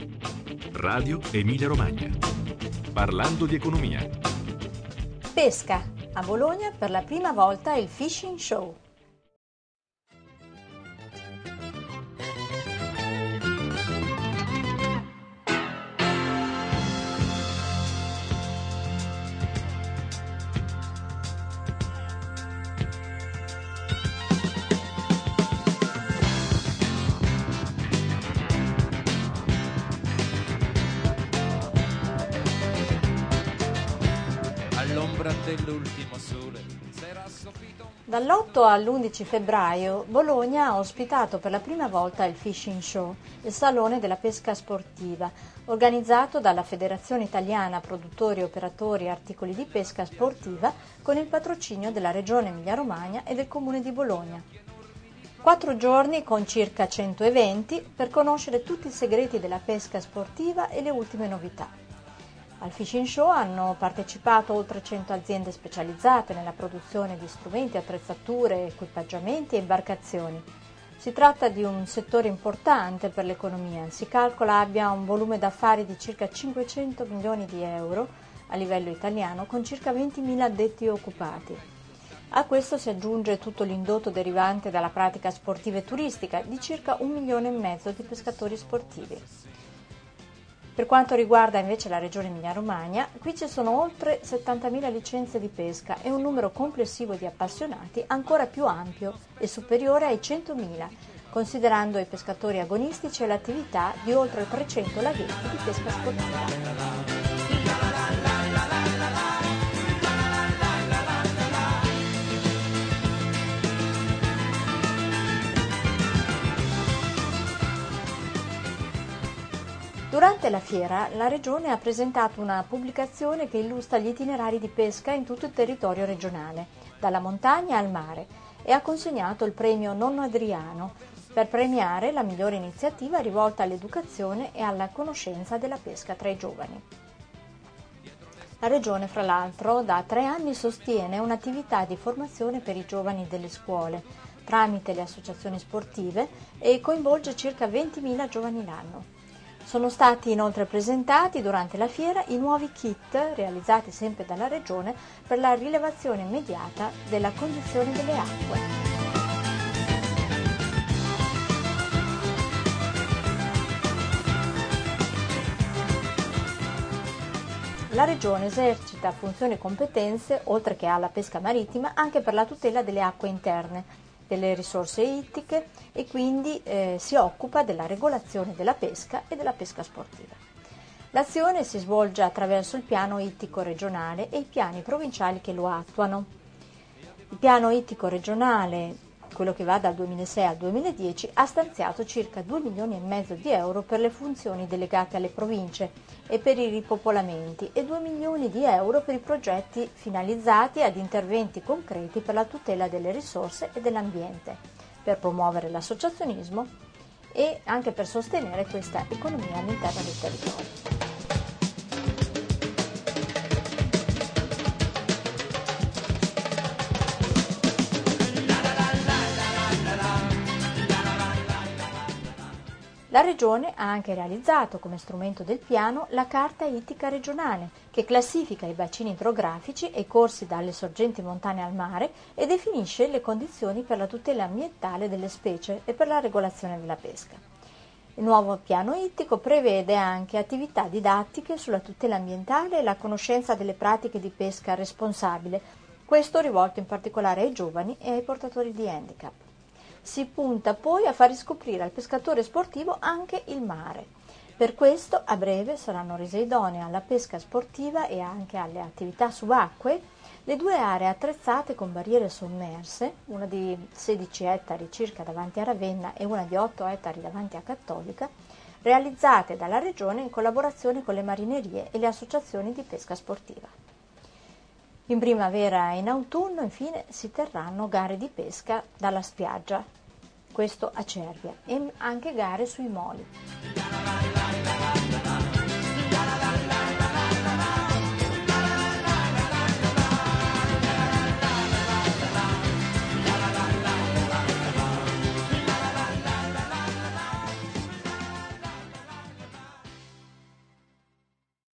Radio Emilia Romagna. Parlando di economia. Pesca. A Bologna per la prima volta il Fishing Show. Dell'ultimo sole. Dall'8 all'11 febbraio Bologna ha ospitato per la prima volta il Fishing Show, il salone della pesca sportiva, organizzato dalla Federazione Italiana Produttori e Operatori Articoli di Pesca Sportiva con il patrocinio della Regione Emilia-Romagna e del Comune di Bologna. 4 giorni con circa 100 eventi per conoscere tutti i segreti della pesca sportiva e le ultime novità. Al Fishing Show hanno partecipato oltre 100 aziende specializzate nella produzione di strumenti, attrezzature, equipaggiamenti e imbarcazioni. Si tratta di un settore importante per l'economia, si calcola abbia un volume d'affari di circa 500 milioni di euro a livello italiano con circa 20.000 addetti occupati. A questo si aggiunge tutto l'indotto derivante dalla pratica sportiva e turistica di circa 1,5 milioni di pescatori sportivi. Per quanto riguarda invece la regione Emilia-Romagna, qui ci sono oltre 70.000 licenze di pesca e un numero complessivo di appassionati ancora più ampio e superiore ai 100.000, considerando i pescatori agonistici e l'attività di oltre 300 laghetti di pesca sportiva. Durante la fiera, la Regione ha presentato una pubblicazione che illustra gli itinerari di pesca in tutto il territorio regionale, dalla montagna al mare, e ha consegnato il premio Nonno Adriano per premiare la migliore iniziativa rivolta all'educazione e alla conoscenza della pesca tra i giovani. La Regione, fra l'altro, da 3 anni sostiene un'attività di formazione per i giovani delle scuole, tramite le associazioni sportive, e coinvolge circa 20.000 giovani l'anno. Sono stati inoltre presentati durante la fiera i nuovi kit realizzati sempre dalla Regione per la rilevazione immediata della condizione delle acque. La Regione esercita funzioni e competenze, oltre che alla pesca marittima, anche per la tutela delle acque interne, delle risorse ittiche e quindi si occupa della regolazione della pesca e della pesca sportiva. L'azione si svolge attraverso il piano ittico regionale e i piani provinciali che lo attuano. Il piano ittico regionale, quello che va dal 2006 al 2010, ha stanziato circa 2,5 milioni di euro per le funzioni delegate alle province e per i ripopolamenti e 2 milioni di euro per i progetti finalizzati ad interventi concreti per la tutela delle risorse e dell'ambiente, per promuovere l'associazionismo e anche per sostenere questa economia all'interno del territorio. La Regione ha anche realizzato, come strumento del piano, la Carta Ittica Regionale, che classifica i bacini idrografici e i corsi dalle sorgenti montane al mare e definisce le condizioni per la tutela ambientale delle specie e per la regolazione della pesca. Il nuovo piano ittico prevede anche attività didattiche sulla tutela ambientale e la conoscenza delle pratiche di pesca responsabile, questo rivolto in particolare ai giovani e ai portatori di handicap. Si punta poi a far riscoprire al pescatore sportivo anche il mare. Per questo a breve saranno rese idonee alla pesca sportiva e anche alle attività subacquee le 2 aree attrezzate con barriere sommerse, una di 16 ettari circa davanti a Ravenna e una di 8 ettari davanti a Cattolica, realizzate dalla Regione in collaborazione con le marinerie e le associazioni di pesca sportiva. In primavera e in autunno, infine, si terranno gare di pesca dalla spiaggia, questo a Cervia, e anche gare sui moli.